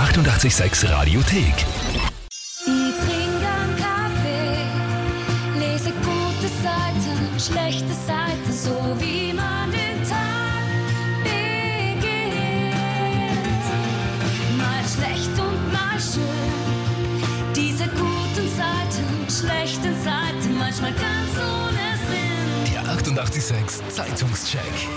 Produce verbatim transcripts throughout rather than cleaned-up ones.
achtundachtzig Komma sechs Radiothek. Ich trinke einen Kaffee, lese gute Seiten, schlechte Seiten, so wie man den Tag beginnt. Mal schlecht und mal schön, diese guten Seiten, schlechten Seiten, manchmal ganz ohne Sinn. Der achtundachtzig Komma sechs Zeitungscheck.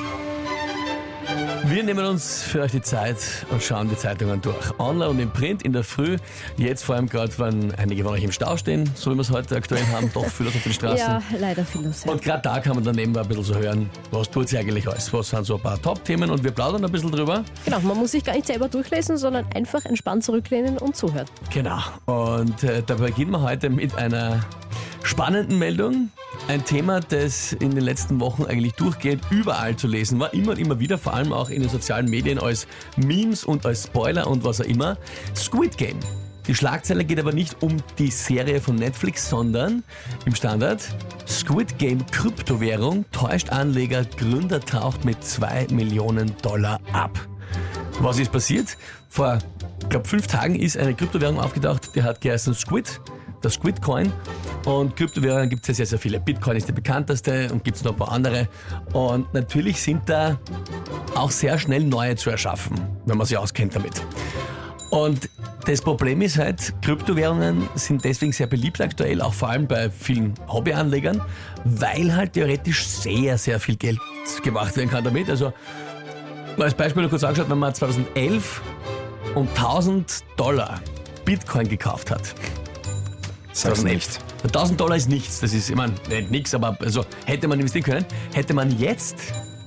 Wir nehmen uns für euch die Zeit und schauen die Zeitungen durch. Online und im Print in der Früh. Jetzt vor allem gerade, wenn einige von euch im Stau stehen, so wie wir es heute aktuell haben, doch viel auf den Straßen. Ja, leider viel los. Ja. Und gerade da kann man dann nebenbei ein bisschen so hören, was tut sich eigentlich alles. Was sind so ein paar Top-Themen und wir plaudern ein bisschen drüber. Genau, man muss sich gar nicht selber durchlesen, sondern einfach entspannt zurücklehnen und zuhören. Genau. Und äh, da beginnen wir heute mit einer spannenden Meldung. Ein Thema, das in den letzten Wochen eigentlich durchgehend überall zu lesen war, immer und immer wieder, vor allem auch in den sozialen Medien als Memes und als Spoiler und was auch immer. Squid Game. Die Schlagzeile geht aber nicht um die Serie von Netflix, sondern im Standard: Squid Game Kryptowährung täuscht Anleger, Gründer taucht mit zwei Millionen Dollar ab. Was ist passiert? Vor, ich glaube, fünf Tagen ist eine Kryptowährung aufgetaucht, die hat geheißen Squid. Das Squid Coin. Und Kryptowährungen gibt es ja sehr, sehr viele. Bitcoin ist der bekannteste und gibt es noch ein paar andere. Und natürlich sind da auch sehr schnell neue zu erschaffen, wenn man sich auskennt damit. Und das Problem ist halt, Kryptowährungen sind deswegen sehr beliebt aktuell, auch vor allem bei vielen Hobbyanlegern, weil halt theoretisch sehr, sehr viel Geld gemacht werden kann damit. Also als Beispiel noch kurz angeschaut, wenn man zweitausendelf um tausend Dollar Bitcoin gekauft hat. zweitausendelf. tausend Dollar ist nichts, das ist, ich meine, nicht nichts, aber also hätte man investieren können, hätte man jetzt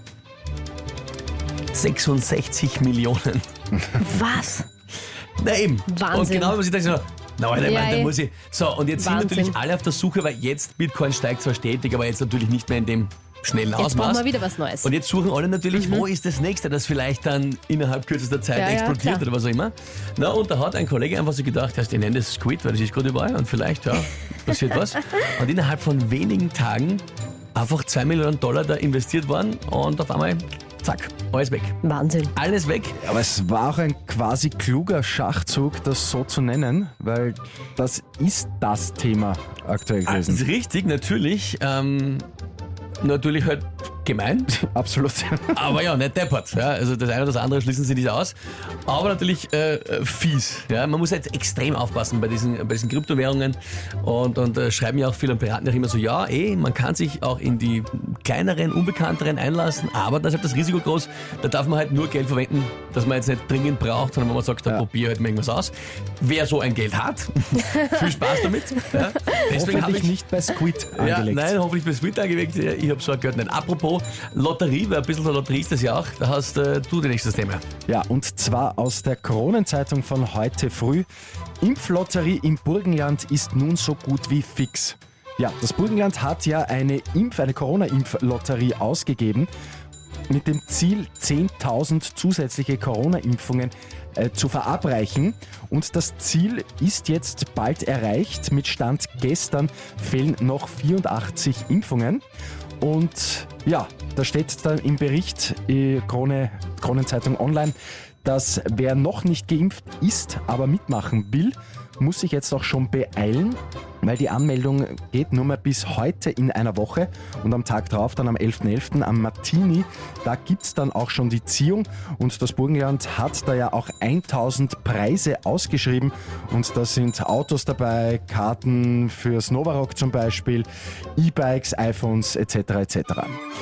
sechsundsechzig Millionen. Was? Na eben. Wahnsinn. Und genau, was ich dachte, so, na, Alter, Ja, Mann, da ey. muss ich. So, und jetzt Wahnsinn. sind natürlich alle auf der Suche, weil jetzt Bitcoin steigt zwar stetig, aber jetzt natürlich nicht mehr in dem schnellen Jetzt brauchen Ausmaß. wir wieder was Neues. Und jetzt suchen alle natürlich, wo ist das nächste, das vielleicht dann innerhalb kürzester Zeit Ja, ja, explodiert klar. oder was auch immer. Na, und da hat ein Kollege einfach so gedacht, heißt, ich nenne das Squid, weil das ist gerade überall und vielleicht, ja, passiert was. Und innerhalb von wenigen Tagen einfach zwei Millionen Dollar da investiert worden und auf einmal, zack, alles weg. Wahnsinn. Alles weg. Aber es war auch ein quasi kluger Schachzug, das so zu nennen, weil das ist das Thema aktuell Das gewesen. ist richtig, natürlich. Ähm, natürlich halt gemein. Absolut. Aber ja, nicht deppert. Ja, also das eine oder das andere schließen sie nicht aus. Aber natürlich äh, fies. Ja, man muss jetzt extrem aufpassen bei diesen, bei diesen Kryptowährungen. Und, und äh, schreiben ja auch viele und beraten ja immer so, ja, eh, man kann sich auch in die kleineren, unbekannteren einlassen, aber da ist halt das Risiko groß. Da darf man halt nur Geld verwenden, das man jetzt nicht dringend braucht, sondern wenn man sagt, da Ja. probier halt mal irgendwas aus. Wer so ein Geld hat, viel Spaß damit. Ja. Deswegen habe Hoffentlich ich nicht bei Squid ja, angelegt. nein, hoffentlich bis Twitter angelegt. Ich habe so gehört. Nicht. Apropos Lotterie, weil ein bisschen so Lotterie ist das ja auch. Da hast äh, du die nächstes Thema. Ja, und zwar aus der Kronenzeitung von heute früh. Impflotterie im Burgenland ist nun so gut wie fix. Ja, das Burgenland hat ja eine Impf-, eine Corona-Impflotterie ausgegeben mit dem Ziel, zehntausend zusätzliche Corona-Impfungen äh, zu verabreichen. Und das Ziel ist jetzt bald erreicht. Mit Stand gestern fehlen noch vierundachtzig Impfungen. Und ja, da steht dann im Bericht äh, Krone, Kronenzeitung Online, dass wer noch nicht geimpft ist, aber mitmachen will, muss sich jetzt auch schon beeilen, weil die Anmeldung geht nur mehr bis heute in einer Woche und am Tag drauf, dann am elften elften am Martini, da gibt es dann auch schon die Ziehung und das Burgenland hat da ja auch tausend Preise ausgeschrieben und da sind Autos dabei, Karten fürs Novarock zum Beispiel, E-Bikes, iPhones et cetera et cetera.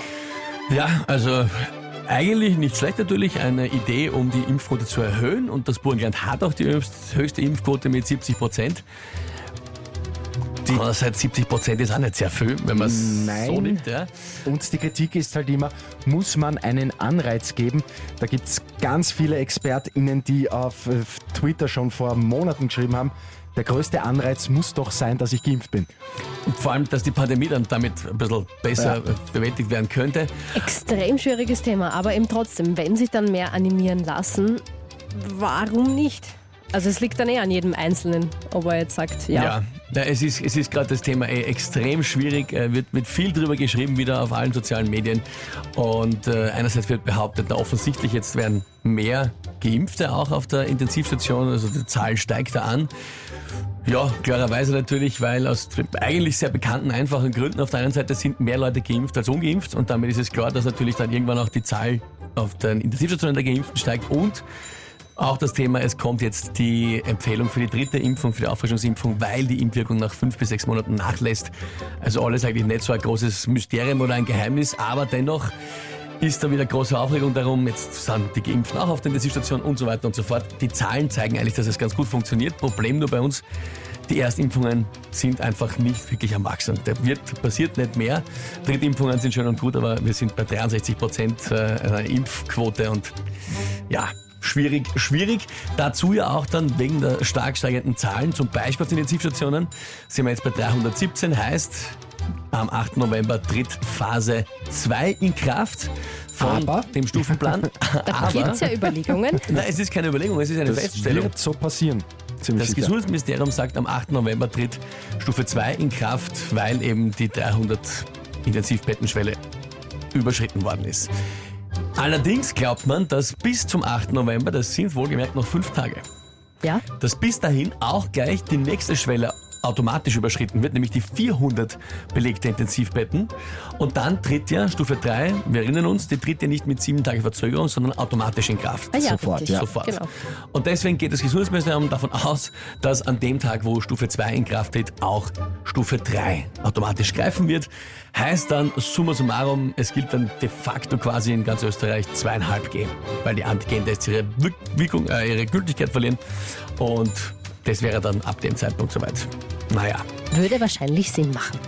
Ja, also eigentlich nicht schlecht natürlich, eine Idee, um die Impfquote zu erhöhen. Und das Burgenland hat auch die höchste Impfquote mit siebzig Prozent. Andererseits siebzig Prozent ist auch nicht sehr viel, wenn man es Nein. so nimmt. Ja. Und die Kritik ist halt immer, muss man einen Anreiz geben? Da gibt es ganz viele ExpertInnen, die auf äh, Twitter schon vor Monaten geschrieben haben, der größte Anreiz muss doch sein, dass ich geimpft bin. Und vor allem, dass die Pandemie dann damit ein bisschen besser Ja. bewältigt werden könnte. Extrem schwieriges Thema, aber eben trotzdem, wenn sich dann mehr animieren lassen, warum nicht? Also es liegt dann eh an jedem Einzelnen, ob er jetzt sagt, ja. Ja, ja es ist, es ist gerade das Thema eh extrem schwierig, äh, wird, wird viel drüber geschrieben wieder auf allen sozialen Medien und äh, einerseits wird behauptet, na, offensichtlich jetzt werden mehr Geimpfte auch auf der Intensivstation, also die Zahl steigt da an. Ja, klarerweise natürlich, weil aus eigentlich sehr bekannten, einfachen Gründen auf der einen Seite sind mehr Leute geimpft als ungeimpft und damit ist es klar, dass natürlich dann irgendwann auch die Zahl auf den Intensivstationen der Geimpften steigt und auch das Thema, es kommt jetzt die Empfehlung für die dritte Impfung, für die Auffrischungsimpfung, weil die Impfwirkung nach fünf bis sechs Monaten nachlässt. Also alles eigentlich nicht so ein großes Mysterium oder ein Geheimnis, aber dennoch ist da wieder große Aufregung darum. Jetzt sind die Geimpften auch auf der Intensivstation und so weiter und so fort. Die Zahlen zeigen eigentlich, dass es ganz gut funktioniert. Problem nur bei uns, die Erstimpfungen sind einfach nicht wirklich am Wachsen. Da wird, passiert nicht mehr. Drittimpfungen sind schön und gut, aber wir sind bei dreiundsechzig Prozent einer Impfquote und ja, Schwierig, schwierig. Dazu ja auch dann wegen der stark steigenden Zahlen, zum Beispiel auf den Intensivstationen, sind wir jetzt bei dreihundertsiebzehn, heißt, am achten November tritt Phase zwei in Kraft von Aber? dem Stufenplan. Da gibt es ja Überlegungen. Nein, es ist keine Überlegung, es ist eine Das Feststellung. wird so passieren. Ziemlich Das sicher. Gesundheitsministerium sagt, am achten November tritt Stufe zwei in Kraft, weil eben die dreihundert Intensivbettenschwelle überschritten worden ist. Allerdings glaubt man, dass bis zum achten November, das sind wohlgemerkt noch fünf Tage, Ja, dass bis dahin auch gleich die nächste Schwelle automatisch überschritten wird, nämlich die vierhundert belegte Intensivbetten. Und dann tritt ja Stufe drei, wir erinnern uns, die tritt ja nicht mit sieben Tage Verzögerung, sondern automatisch in Kraft. ah, ja Sofort, richtig. ja. Sofort. Genau. Und deswegen geht das Gesundheitsministerium davon aus, dass an dem Tag, wo Stufe zwei in Kraft tritt, auch Stufe drei automatisch greifen wird. Heißt dann, summa summarum, es gilt dann de facto quasi in ganz Österreich zweieinhalb G, weil die Antigen-Tests ihre Wirkung, äh, ihre Gültigkeit verlieren. Und das wäre dann ab dem Zeitpunkt soweit. Naja, Würde wahrscheinlich Sinn machen.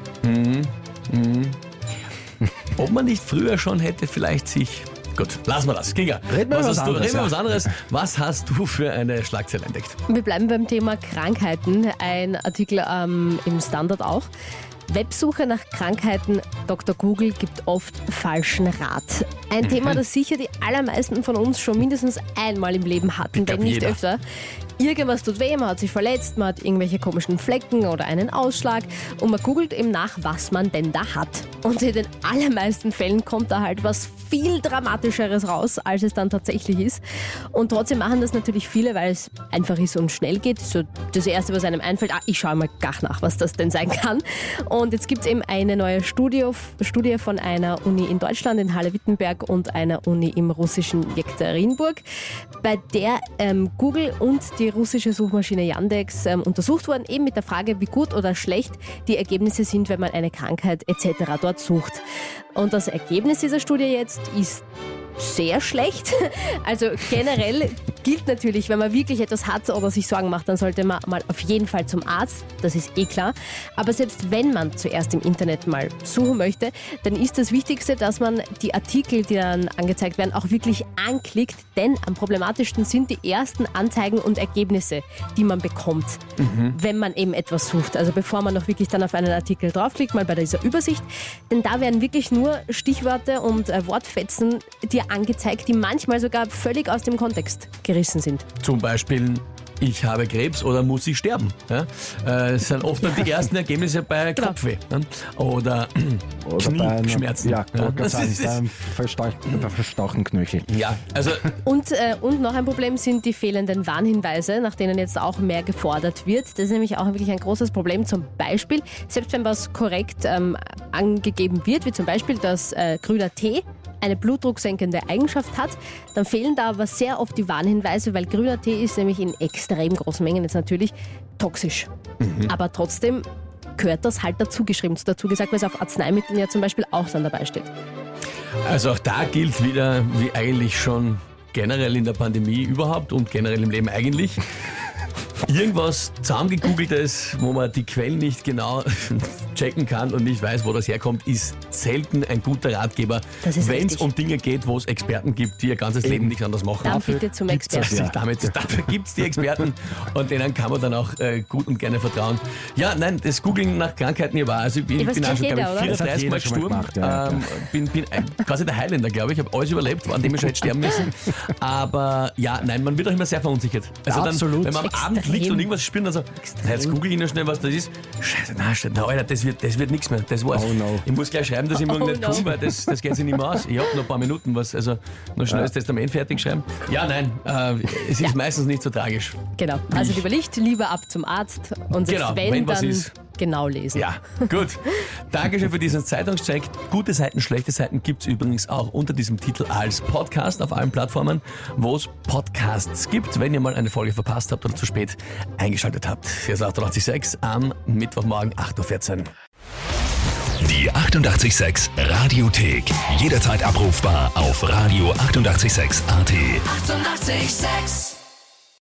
ob man nicht früher schon hätte vielleicht sich... Gut, lassen wir das. Giga, Reden wir was was hast du, anderes, reden wir ja. was anderes. Was hast du für eine Schlagzeile entdeckt? Wir bleiben beim Thema Krankheiten. Ein Artikel ähm, im Standard auch. Websuche nach Krankheiten, Doktor Google gibt oft falschen Rat. Ein Thema, das sicher die allermeisten von uns schon mindestens einmal im Leben hatten, Ich glaub, wenn nicht jeder. öfter. Irgendwas tut weh, man hat sich verletzt, man hat irgendwelche komischen Flecken oder einen Ausschlag und man googelt eben nach, was man denn da hat. Und in den allermeisten Fällen kommt da halt was viel Dramatischeres raus, als es dann tatsächlich ist. Und trotzdem machen das natürlich viele, weil es einfach ist und schnell geht. So das Erste, was einem einfällt, ah, ich schaue mal gar nach, was das denn sein kann. Und jetzt gibt es eben eine neue Studie, Studie von einer Uni in Deutschland, in Halle-Wittenberg und einer Uni im russischen Jekaterinburg, bei der ähm, Google und die russische Suchmaschine Yandex ähm, untersucht wurden, eben mit der Frage, wie gut oder schlecht die Ergebnisse sind, wenn man eine Krankheit et cetera dort sucht. Und das Ergebnis dieser Studie jetzt ist sehr schlecht. Also generell gilt natürlich, wenn man wirklich etwas hat oder sich Sorgen macht, dann sollte man mal auf jeden Fall zum Arzt, das ist eh klar. Aber selbst wenn man zuerst im Internet mal suchen möchte, dann ist das Wichtigste, dass man die Artikel, die dann angezeigt werden, auch wirklich anklickt, denn am problematischsten sind die ersten Anzeigen und Ergebnisse, die man bekommt, mhm. wenn man eben etwas sucht. Also bevor man noch wirklich dann auf einen Artikel draufklickt, mal bei dieser Übersicht, denn da werden wirklich nur Stichworte und äh, Wortfetzen dir angezeigt, die manchmal sogar völlig aus dem Kontext gerissen sind. Zum Beispiel, ich habe Krebs oder muss ich sterben? Ja? Äh, das sind oft die ersten Ergebnisse bei Genau. Kopfweh, ne? Oder, Oder bei einem- Knieschmerzen. Ja, ja, das sagen, ist, beim verstauchten, beim verstauchten Knöchel. ja, also Und, äh, und noch ein Problem sind die fehlenden Warnhinweise, nach denen jetzt auch mehr gefordert wird. Das ist nämlich auch wirklich ein großes Problem. Zum Beispiel, selbst wenn was korrekt ähm, angegeben wird, wie zum Beispiel, dass äh, grüner Tee eine blutdrucksenkende Eigenschaft hat, dann fehlen da aber sehr oft die Warnhinweise, weil grüner Tee ist nämlich in extrem großen Mengen jetzt natürlich toxisch. Mhm. Aber trotzdem gehört das halt dazu geschrieben, dazu gesagt, weil es auf Arzneimitteln ja zum Beispiel auch dann dabei steht. Also auch da gilt wieder, wie eigentlich schon generell in der Pandemie überhaupt und generell im Leben eigentlich, Irgendwas zusammengegoogeltes, wo man die Quellen nicht genau checken kann und nicht weiß, wo das herkommt, ist selten ein guter Ratgeber, Das ist wenn es richtig. um Dinge geht, wo es Experten gibt, die ihr ganzes Leben nicht anders machen. Dann bitte zum Gibt's Experten. das, damit, dafür gibt es die Experten und denen kann man dann auch äh, gut und gerne vertrauen. Ja, nein, das Googlen nach Krankheiten hier war, also ich bin, Ja, was bin auch kennt schon, jeder, glaube ich, oder? Das hat vierunddreißig jeder Mal schon mal gestorben. gemacht, ja, ja, ähm, bin bin ein, quasi der Heiländer, glaube ich. Ich habe alles überlebt, an dem ich schon hätte sterben müssen. Aber ja, nein, man wird auch immer sehr verunsichert. Also dann, Absolut. wenn man am Extrem. Abend liegt und irgendwas spürt, dann so, na, jetzt google ich noch schnell, was das ist. Scheiße, na, Scheiße, na Alter, das wird, das wird nichts mehr. Das war's. Oh no. Ich muss gleich schreiben, dass ich morgen Oh nicht no. komme, weil das, das geht sich nicht mehr aus. Ich habe noch ein paar Minuten, was, also noch schnell das Testament fertig schreiben. Ja, nein, äh, es ist meistens nicht so tragisch. Genau. Also lieber Licht, lieber ab zum Arzt und selbst Genau, wenn, wenn was dann ist. genau lesen. Ja, gut. Dankeschön für diesen Zeitungscheck. Gute Seiten, schlechte Seiten gibt es übrigens auch unter diesem Titel als Podcast auf allen Plattformen, wo es Podcasts gibt. Wenn ihr mal eine Folge verpasst habt oder zu spät eingeschaltet habt. Hier ist achtundachtzig Komma sechs am Mittwochmorgen acht Uhr vierzehn. Die achtundachtzig Komma sechs Radiothek. Jederzeit abrufbar auf radio achtundachtzig Komma sechs A T. Eighty-eight point six